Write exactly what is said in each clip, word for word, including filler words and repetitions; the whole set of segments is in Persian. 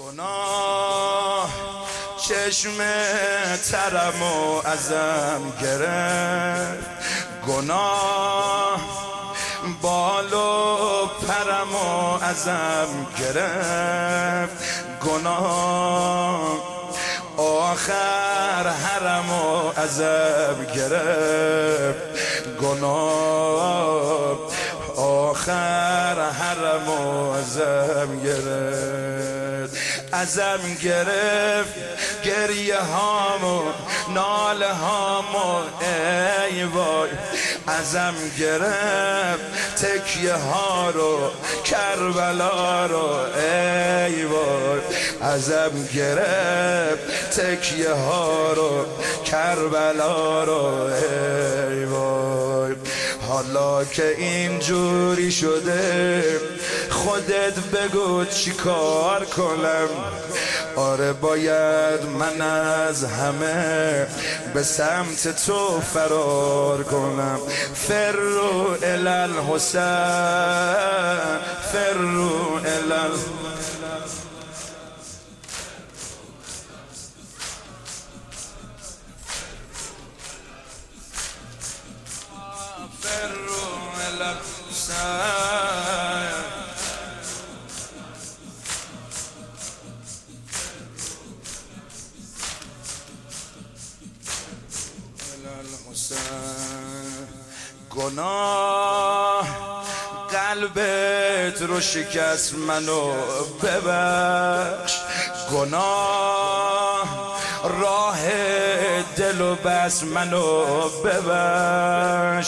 گناه چشم ترم و ازم گرفت، گناه بال و پرم و ازم گرفت، گناه آخر حرم و ازم گرفت، گناه آخر حرم و ازم گرفت، ازم گرفت گریه هامو ناله هامو ای وای، ازم گرفت تکیه ها رو کربلا رو ای وای، ازم گرفت تکیه ها رو کربلا رو ای وای. حالا که اینجوری شده خودت بگو چی کار کنم، آره باید من از همه به سمت تو فرار کنم. فرو الی الحسین، فرو الی گناه قلبت رو شکست منو ببخش، گناه راه دل و بس منو ببخش،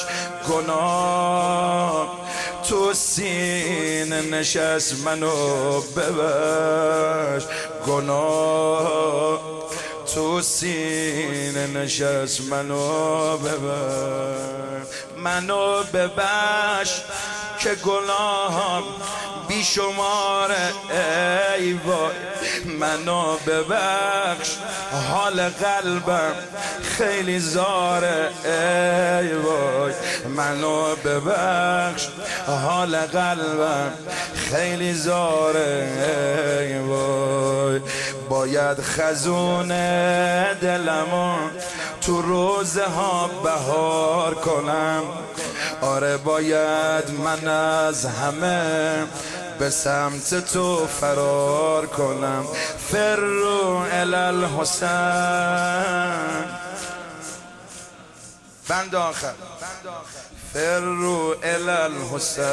گناه تو سینه نشست منو ببخش، گناه تو سینه نشست منو ببخش، منو ببخش که گناهم بی شماره ای وای، منو ببخش حال قلبم خیلی زاره ای وای، منو ببخش حال قلبم خیلی زاره ای وای. باید خزون دلمو تو روزه ها بهار کنم، آره باید من از همه به سمت تو فرار کنم. فرو الی الحسین، بند آخر، فرو الی الحسین،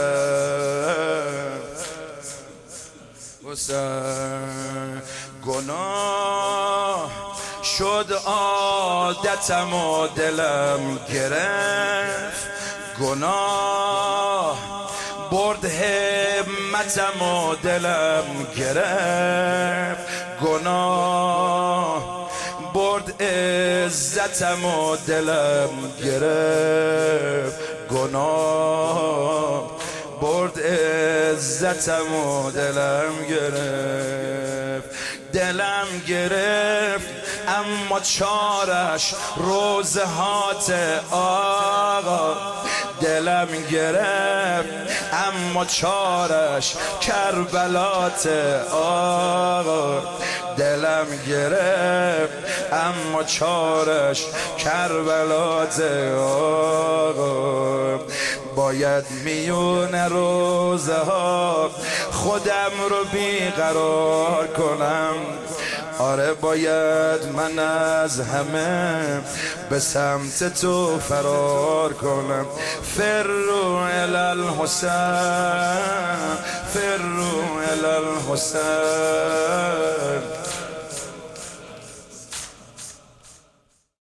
حسین. گناه شد عادتم و دلم گرفت، گناه برد همتم و دلم گرفت، گناه برد عزتم و دلم گرفت، گناه برد عزتم و دلم گرفت، دلم گرفت اما چارش روزه هات آقا، دلم گرفت اما چارش کربلات آقا، دلم گرفت اما چارش کربلات آقا. باید میون روزه ها خودم رو بیقرار کنم، آره باید من از همه به سمت تو فرار کنم. فرو الی الحسین، فرو الی الحسین.